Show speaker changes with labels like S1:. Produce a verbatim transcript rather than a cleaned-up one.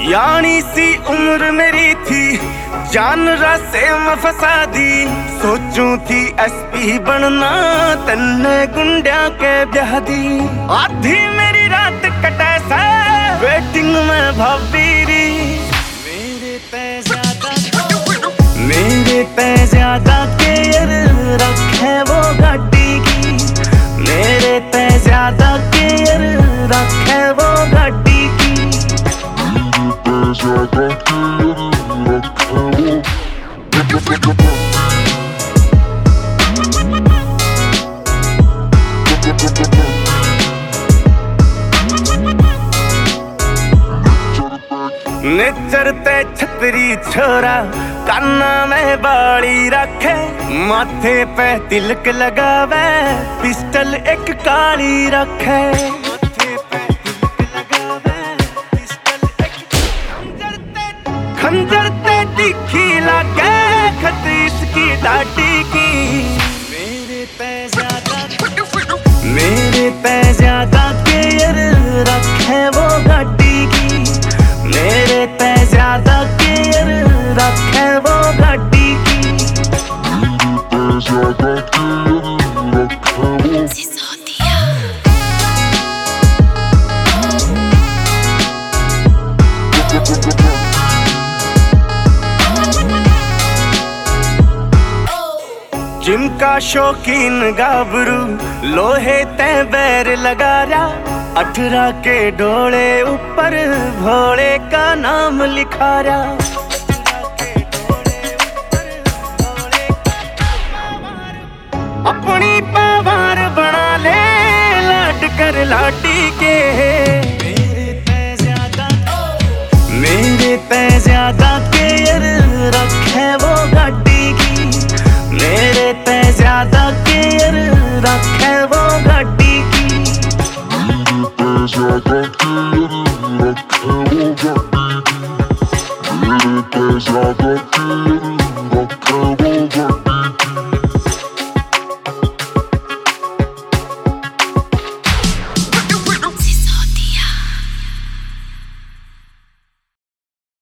S1: यानी सी उम्र मेरी थी, जान रास्ते में फंसा दी। सोचूं थी एसपी बनना, तन्ने गुंडिया के ब्याह दी। आधी मेरी रात कटे से वेटिंग में भाभी री। मेरे ते ज्यादा मेरे ते ज्यादा केयर रखे वो गाड़ी की। मेरे ते ज्यादा केयर रखे वो गाड़ी की। ज्यादा केयर रखे वो नेचर ते छतरी छोरा, काना में बाली रखे। माथे पे तिलक लगावे, पिस्टल एक काली रखे। खंजर ते तीखी लागे, खतीस की दाढ़ी की। मेरे ते ज्यादा मेरे ते ज्यादा केयर रखे वो गाड़ी की। मेरे ते ज्यादा केयर रखे वो गाड़ी की। मेरे ते ज्यादा केयर रखे वो जिम का शौकीन गाबरू, लोहे ते बैर लगा रहा। अठारह के डोले ऊपर भोले का नाम लिखा रहा।